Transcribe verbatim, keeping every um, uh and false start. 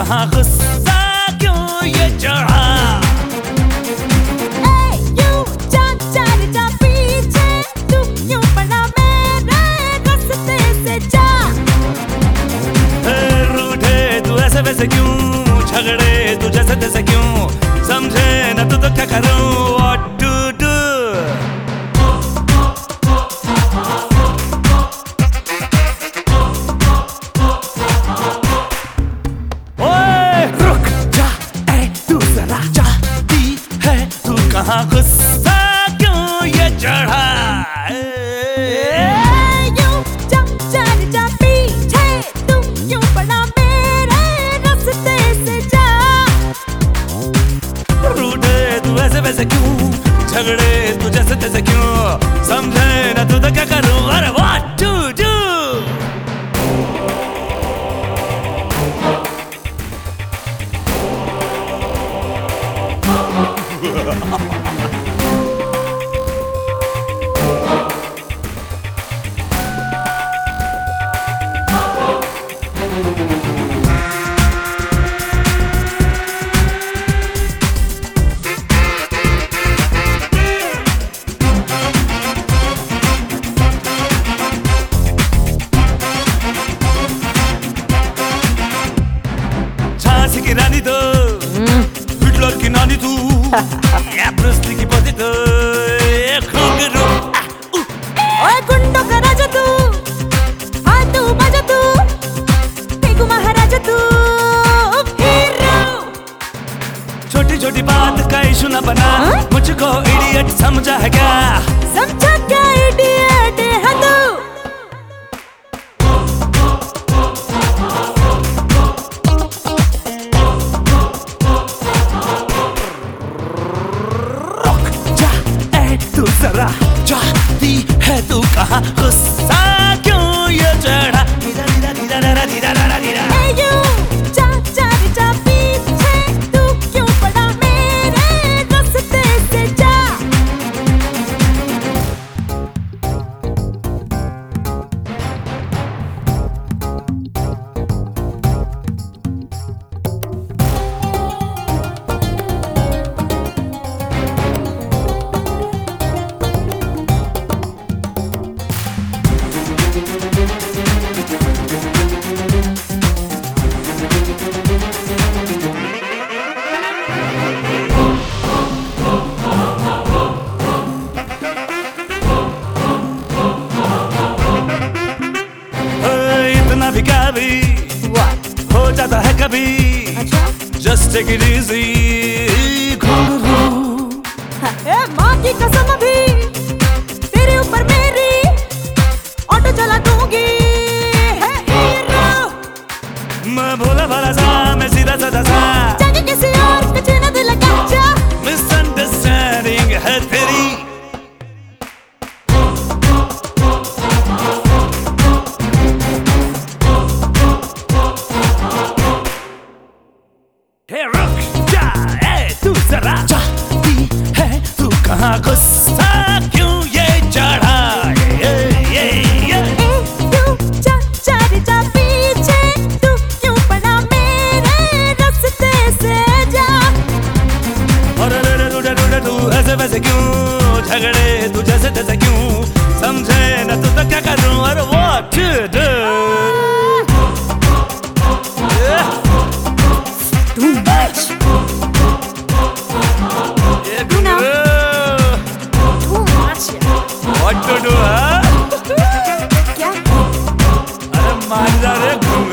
कहाँ गुस्सा क्यों ये चढ़ा? वैसे क्यों झगड़े तू जैसे तैसे क्यों? समझे न तू तो क्या करूं? What to do? ओए रुक जा ऐ तू जरा, जाती है तू कहाँ गुस्सा क्यों ये चढ़ा? वैसे क्यों झगड़े तू जैसे तैसे क्यों? समझे ना तू तो क्या करूं? अरे what to do? की रानी तो हिटलर की नानी तू या ब्रूस ली की पोती तो घुंघरू ओए गुंडों का राजा तू, हाँ तू बाजा तू, फेंकू महाराजा तू, हीरो। छोटी छोटी बात का इशू न बना, मुझको इडियट समझा है क्या? समझा क्या इडियट है तू? तू जरा जाती है तू कहाँ गुस्सा क्यों ये चढ़ा? धीरा धीरा धीरा धीरा धीरा धीरा धीरा ए यू जा जा जा पीछे तू क्यों पड़ा मेरे रास्ते से जा? भी क्या भी What? हो जाता है कभी, अच्छा? Just take it easy घुंघरू। ए माँ की कसम भी तेरे ऊपर मेरी ऑटो चला दूंगी, है हीरो। मैं भोला भाला सा, मैं सीधा साधा सा, जाके किसी और का चीना दिल लगा जा। मिसअंडरस्टैंडिंग है तेरी। हे रुक जा ऐ तू जरा, जाती है तू कहाँ गुस्सा क्यों ये चढ़ा? ये ये ये ए तू जा जा रे जा पीछे तू क्यों पड़ा मेरे रास्ते से जा? और रे रे रे तू ऐसे वैसे क्यों? झगड़े तू जैसे तैसे क्यों? समझे ना तू तो क्या करूं? और what to do? Too much. ये घुंघरू Too much. what to do हाँ? क्या? अरे मान जा रे घुंघरू।